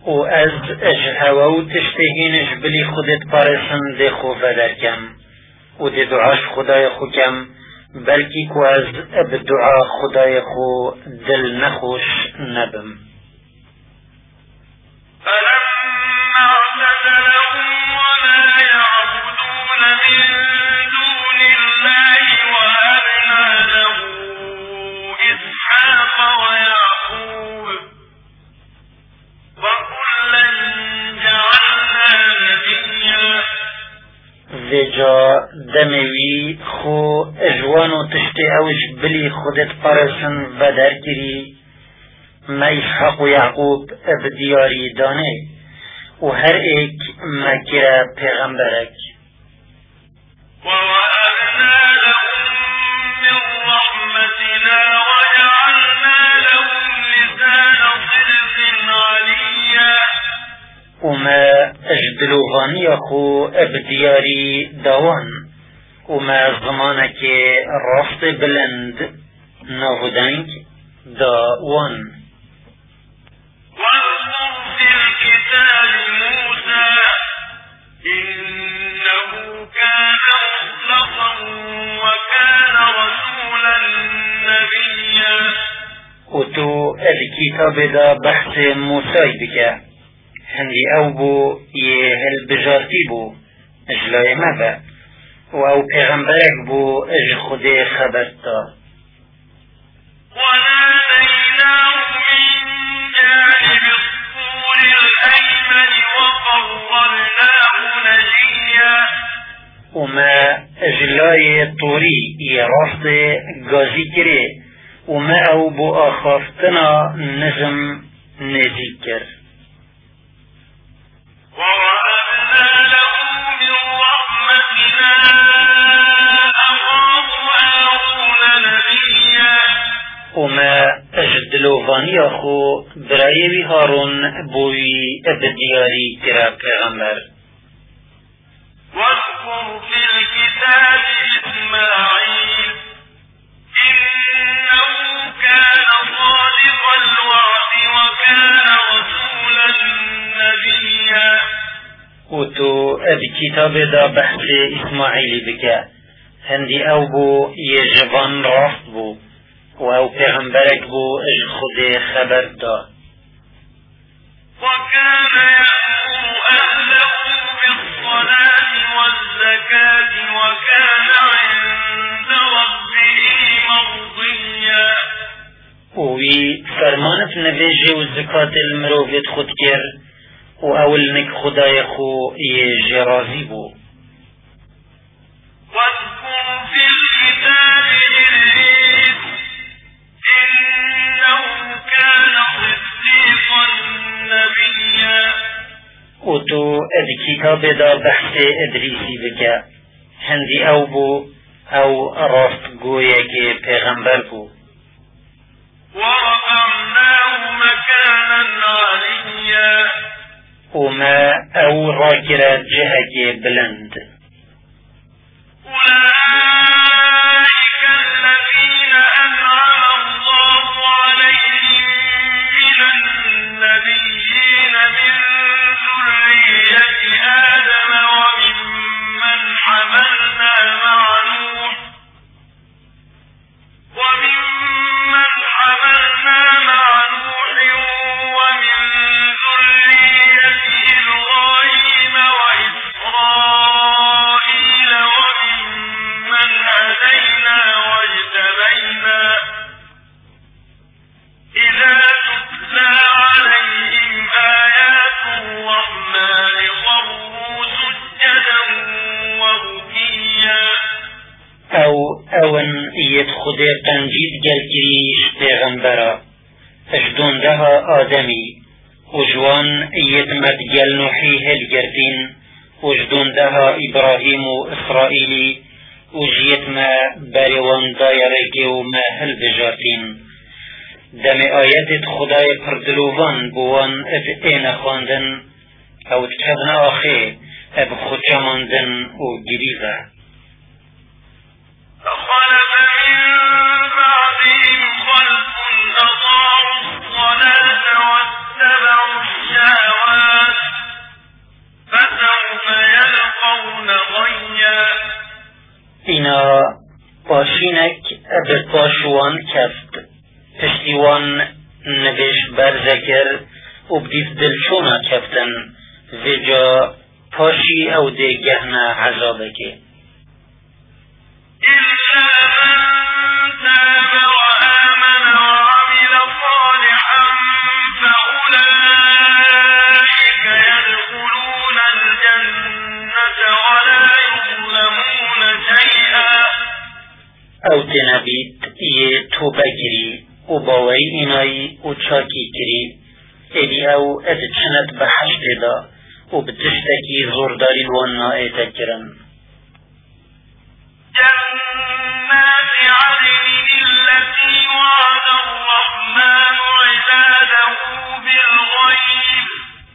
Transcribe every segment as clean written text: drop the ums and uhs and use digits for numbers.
و از اجهوا و تشتهینش بلی خودت پارسن ده خوفه درکم و ده دعاش خدای خوکم بلکی که از بدعا خدای خو دل نخوش نبم. فلما اعتزلهم وما يعبدون من دون الله وهبنا له إسحاق ويعقوب وكلا جعلنا نبيا. ویجا دموی خو اجوان و تشتی اوش بلی خودت پرسن و در کری ما اسحاق و یعقوب بدیاری دانه و هر ایک مکر پیغمبرک. ووهبنا لهم من رحمتنا وجعلنا لهم لسان صدق عليا. وما اجدلوهانی خو بدیاری داوان وما زمانك راست بلند ناهدنگ داوان. واذكر في الكتاب موسى إنه كان مخلصا وكان رسولا نبيا. وتو الكتاب دا بحث موسى بك هندي او بو يهل بجارتي بو اجلاي مبا و او پیغمبرك بو اج خود خبرتا. وناديناه من جانب الطور الأيمن وقربناه نجيا. وما اجلاي طوري يراست غازي كري وما او بو اخافتنا نجم نذكر. ووهبنا له من رحمتنا أخاه هارون نبيا. وما اجدلوفاني اخو برايبي هارون بوي ابدياري كرا پیغمبر. واذكر في الكتاب إسماعيل إنه كان صادق الوعد وكان رسولا نبيا. وتو الكتاب دا بحث اسماعيل بك هندي او بو يجبان راست بو و او پیغمبرك بو اج خود خبر دا. وكان يأمر أهله بالصلاة والزكاة وكان عند ربه مرضيا. وي فرمانت نبيجي والزكاة المروفيت خود كر و اول نك خدای خو يجي راضي بو. واذكر في الكتاب إدريس إنه كان صديقا نبيا. وتو الكتاب دا بحث ادريسي بك هندي او بو او راست گویا که پیغمبر بو. ورفعناه مكانا عليا. وما او راكرا جهك بلند. أولئك الذين أنعم الله عليهم من النبيين من ذرية آدم وممن حملنا مع نوح ومن ذرية إبراهيم وإسرائيل وممن هدينا واجتبينا إذا تتلى عليهم آيات الرحمن خروا سجدا وبكيا. او اون يدخد تنجيد جلكريش پیغمبرا اجدون دها آدمي وجوان يتمد جل نوحي هلجردين وجدون دها إبراهيم وإسرائيلي وجيتما باريوان دايرك وما هل بجارتين دم آيات خدای پردلوان بوان اب این خواندن او تکبن آخی اب خود جماندن و گریزه. فخلف من بعدهم خلف أضاعوا الصلاة واتبعوا الشهوات پاشینک بپاشوان کفت پشتیوان نوش برزکر و بدیت دلچونا کفتن ویجا پاشی او دیگهنا عذابکه إلا من تاب وآمن وعمل صالحا فأولئك يدخلون الجنة ولا يظلمون شيئا او تنبیت یه توبه کری و باوری اینایی و چاکی کری ایدی او ادچنت بحشت دا و بتشتکی زورداری الوانا ایتا کرن جنات عدن التي وعد الرحمن عباده بالغيب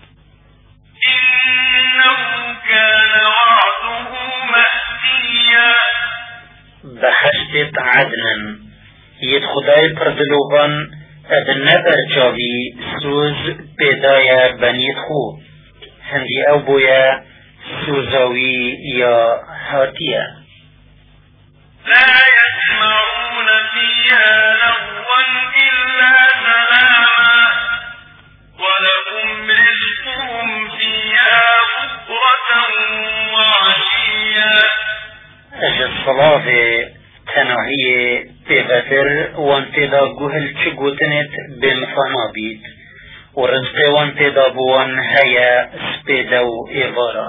إنه كان وعده مأتيا بحشت عدنن ید خدای پردلوغان اد نبر جاوی سوز پیدای بنید خو هندی او بویا سوزاوی یا هاتیه لا يسمعون فيها لغوا إلا سلاما ولهم رزقهم فيها بكرة وعشيا اجل صلاة تناهی پیغفر وان تیدا گوهل چه گوتنت بمفانا بید و رزق وان تیدا بوان هیا سپیدا و ایوارا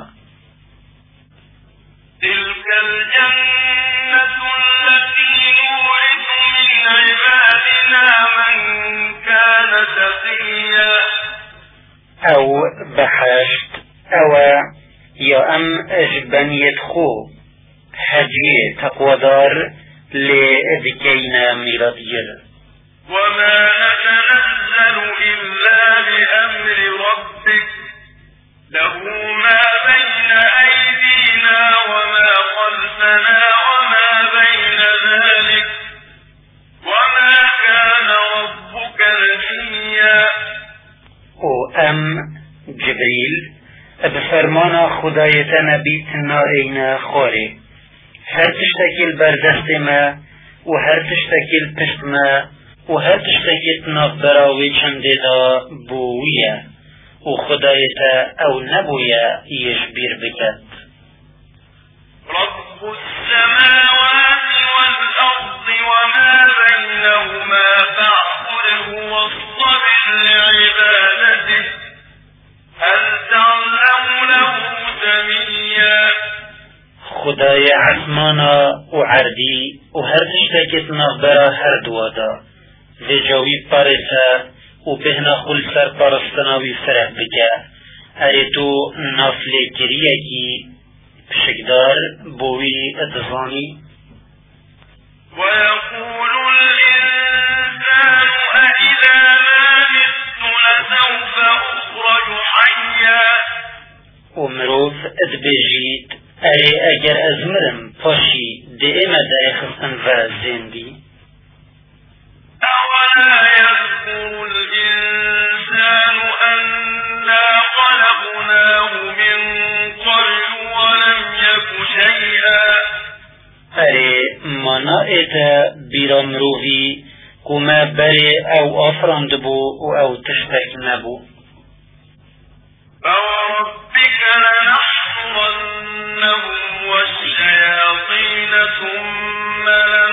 تلك الجنة التي نورث من عبادنا من كان تقيا او بحشت او یا ام اجبنیت خو حجی تقوادار لذكينا ميلادير وما نتنزل إلا بأمر ربك له ما بين أيدينا وما خلفنا وما بين ذلك وما كان ربك نسيا ام جبريل بفرمانا خدايتنا بيتنا اينا خاري هر تشتكيل بردست ما و هر تشتكيل پشت ما و هر تشتكيل نافبراوي چنده دا بوية و خدايتا او نبوية يشبير بكت رب السماوات والأرض وما بينهما فاعبده واصطبر لعبادته هل تعلم له سميا خدای عثمانا و عردی و هر تشتکت نغبرا هر دوادا و جاوی پارسا و بهنا خل سر پارستناوی فرح بکا اری تو نافلی کریه کی پشکدار بوی اتظانی ويقول الإنسان أإذا ما مت لسوف أخرج حيا و مروف ادبجید اری اگر ازمرم پاشی دائما در خستن و زندی أولا يذكر الإنسان أنا خلقناه من قبل ولم يك شيئا اری مانا ایتا بیرا مروفی کما بری او آفراند بو و او تشتک نبو فوربك لنحصرنهم والشياطين ثم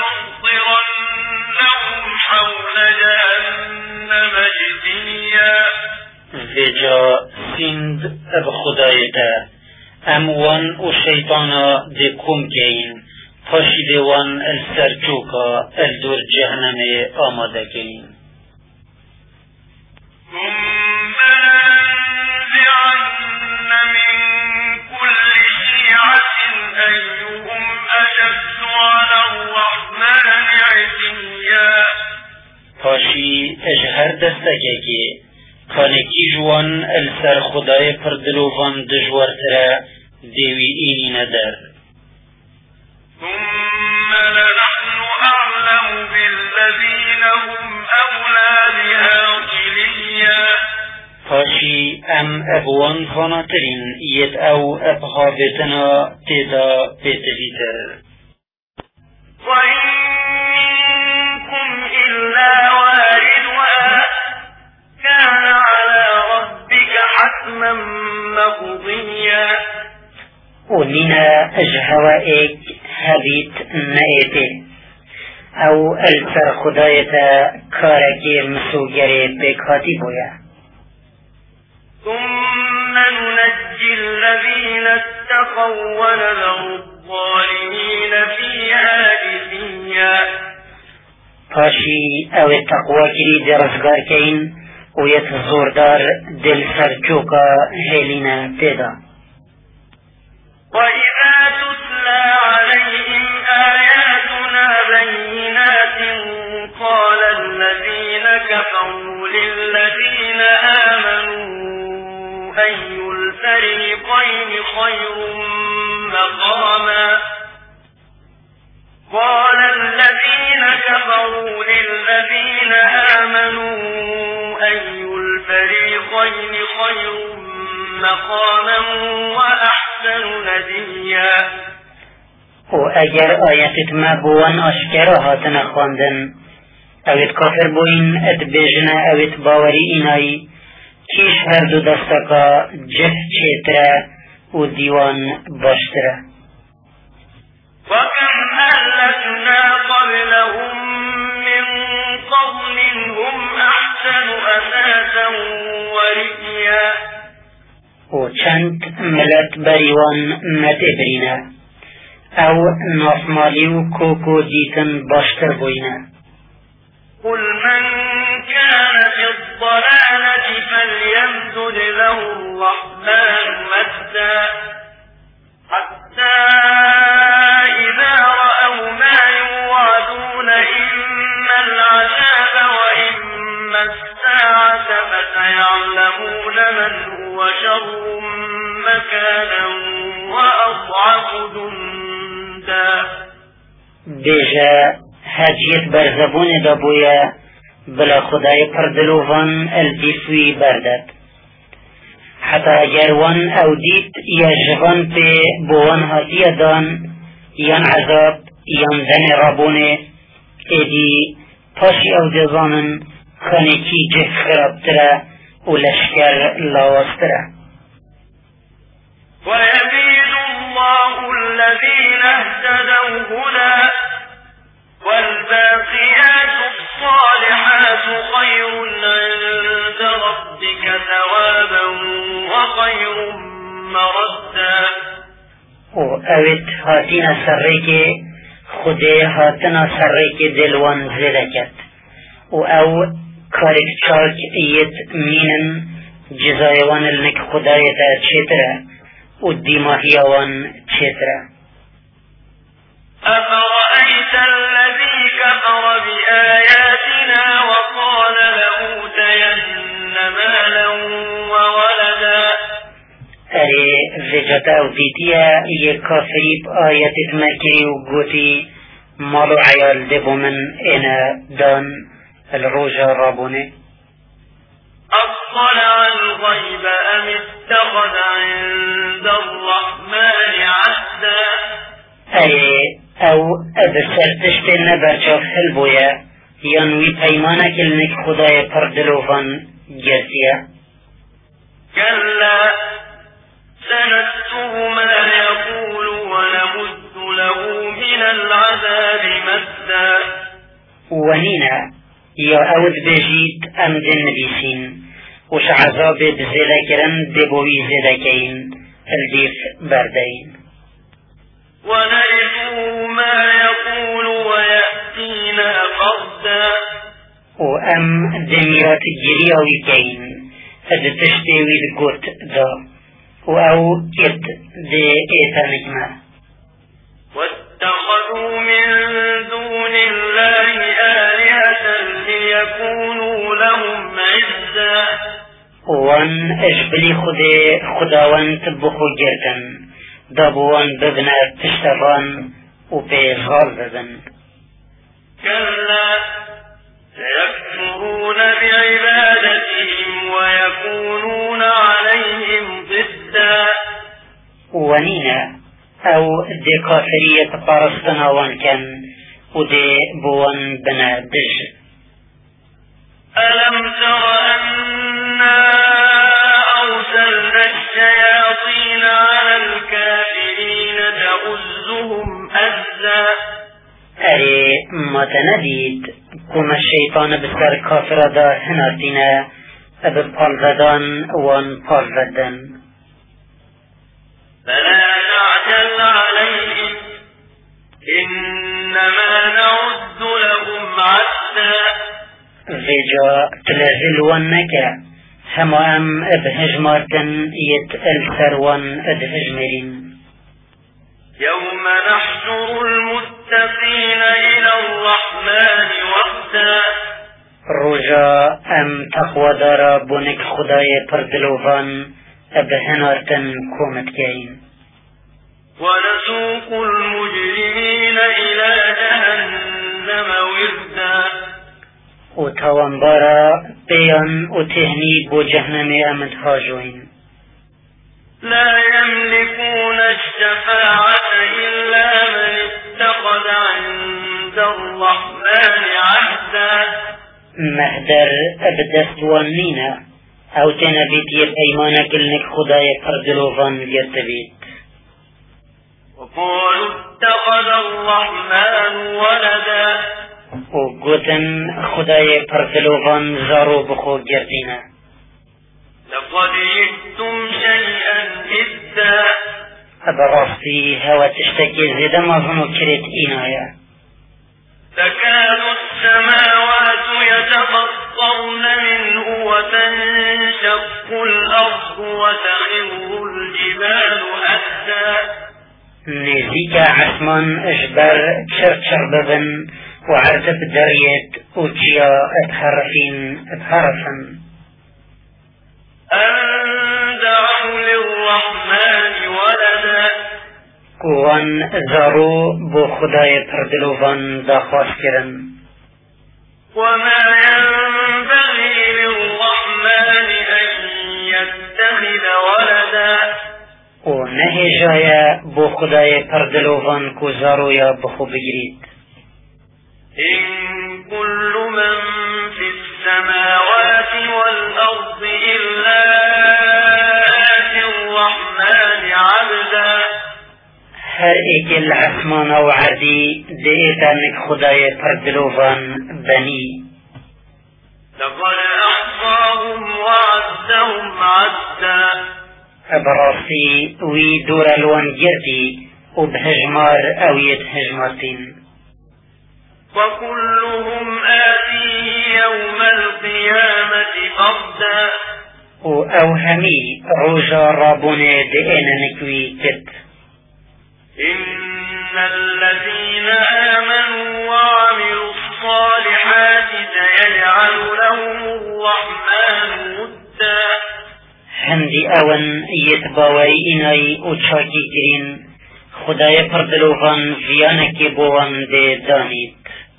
لنحضرنهم حول جهنم جثيا ویجا سند اب خدایتا اموان و شیطانا دی کم کین پاشیده وان السرچوکا الدور جهنم آماده کین ثم لننزعن من كل شيعة أيهم أشد على الرحمن عتيا پاشی اجهر دستکه که کانکی جوان السر خدای پردلووان دجوار ترا دیوی اینی ندر ثم لنحن أعلم بالذين هم أولى بها صليا پاشی ام ابوان خاناترین ید او ابهاوتنا تیدا پیتویتر وإن ومينا اجهوائك هبيت نئته او السر خدایتا کارکی مسوگره بکاتی بویا. ثم ننجي الذين اتقوا ونذر الظالمين فيها جثيا. پاشی او تقوی کری درزگار کین و یت زوردار دل سرچوکا هلینا تیدا. وإذا تتلى عليهم آياتنا بينات قال الذين كفروا للذين آمنوا أي الفريقين خير مقاما. قال الذين كفروا للذين آمنوا أي الفريقين خير مقاما وأحسن نديا. و اگر آیتت ما بوان اشکره هاتن خواندن اوید کافر بوین ات بیجنه اوید باوری اینایی کیش هر دو دستکا جه چیتره و دیوان باشتره. وكم أهلكنا قبلهم من قرن هم أحسن أثاثا ورئيا. و چند ملت بریوان متبرینه او نافمالی و کوکو دیتن باشتر بوینه. قل من كان في الضلالة فليمدد له الرحمن مدا حتى إذا رأوا ما يوعدون إما العذاب وإما الساعة فسيعلمون من هو شر مكانا وأضعف جندا. بیجا هجیت برزبون دابویا بلا خدای پردلوان الدیفوی بردد حتی اگر وان او دید یا جوان پی بوان هاتیه دان یان عذاب یان دن رابونه ایدی پاشی او دزانن خانکی جه خرابتره و لشکر لاوستره. ويزيد الله الذين اهتدوا هدى والباقيات الصالحات خير عند ربك ثوابا وخير مردا. و اوید هاتینا سرکی خودی هاتنا سرکی دلوان زده کد و او کارک چاک ایت مینن جزایوان النک خدایتا چیتره و دیماهیوان چیتره. أفرأيت الذي كفر بآياتنا وقال لأوتين مالا وولدا. اری وجتا او دیتیا یک کافری آیتت مکری و گوتی مال و عیال دبو من اینا دان الروجا رابونه. أطلع الغيب أم اتخذ عند الرحمن عهدا. اری او ابسر تشت نبرچاف حل بویا یانوی پیمانه کلنک خدای پردلوفان گرتیا. كلا سنكتب ما يقول ونمد له من العذاب مدا. ونينا يا أود بجيت أم دن نبيسين وش عذاب بزلكرن دبوي زلكين الديف بردين. ونرثه ما يقول ويأتينا فردا. وأم دميرات جرياوي كين هد تشتوي القوت دا وأو كت دي إيتا نجمة. واتخذوا من دون الله آلهة ليكونوا لهم عزا. وان اجبلي خداوان تبخو جردن دابوان ببنا تشتغان وبيغال ببن. كلا سيكفرون بعبادتهم ويكونون عليهم ضدا. ونينا او دي كافرية قارستنا وان كان ودي بوان بنا دج. ألم تر أنا أرسلنا الشياطين على الكافرين يؤزهم أزا اري ما تندید كما الشيطان بسر كافر دا هنارتنا بپالزدان وان پالزدن فلا تعجل عليهم إنما نعد لهم عدا فيجا تلازل وانك هما ام ابهجمارتن يتأل سروان ادهجمرين يوم نحشر المتقين إلى الرحمن وحدا رجا ام تقوى دارا بونك خداي پردلوفان ابهنارتن كومت كاين ونسوق المجرمين إلى جهنم وردا وتوانبارا بيان وتهني بو جهنم امد هاجوين لا يملكون الشفاعة إلا من اتخذ عند الرحمن عهدا مهدر ابدست وانينا او تنبيت يبايمانا كلنك خداي پردلوفان يرتبيت وقالوا اتخذ الرحمن ولدا وقوتن خداي پردلوفان زارو بخو جردينا لقد جئتم شيئا إدا أبراسي هوا تشتكي زيدا ما ظنو كريت إنايا تكاد السماوات يتفطرن منه وتنشق الأرض وتخر الجبال هدا نزيكا عثمان اجبر تشرتشر ببن وعرتب دريت وتشيا اتحرفن أن دعوا للرحمن ولدا وان زارو بو خداي پردلوفان داخواس کرن وما ينبغي للرحمن أن يتخذ ولدا ونهي جايا بو خداي پردلوفان كو زارو يا بخو بگريد إن كل من في السماوات والأرض إلا آتي الرحمن عبدا هر ایک العثمان و عردی دیتانک خدای پردلوفان بنی لقد أحصاهم وعدهم عدا ابراسی وی دور الوان جردی و بهجمار او يتهجمارتين وكلهم آتيه يوم القيامة فردا و او همي روجا رابونه دئنا نكوي كت إن الذين آمنوا وعملوا الصالحات سيجعل لهم الرحمن ودا هندي اون يتباوي اناي و چاكي كرين خداي پردلوفان زيانك بوان دي دانيت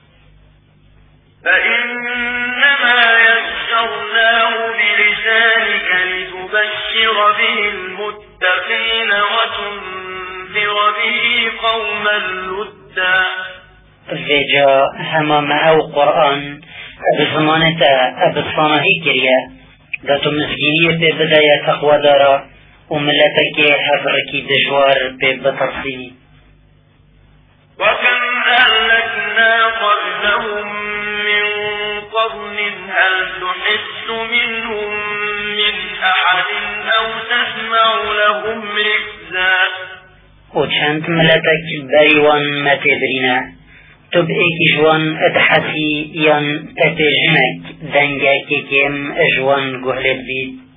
فإنما يسرناه بلسانك لتبشر به المتقين وتنذر به قوما لدا فيجا هما معو قرآن بزمانتا بصانهي كريا داتو مسكينية بداية تقوى دارا وملتك حفركي دجوار بترسيني وكم أهلكنا قبلهم من قرن هل تحس منهم من أحد أو تسمع لهم ركزا وچند ملتك بريوان ما تدرينا تبئك جوان ادحسي ين تتجنك دنگاك كم اجوان قهلت بيد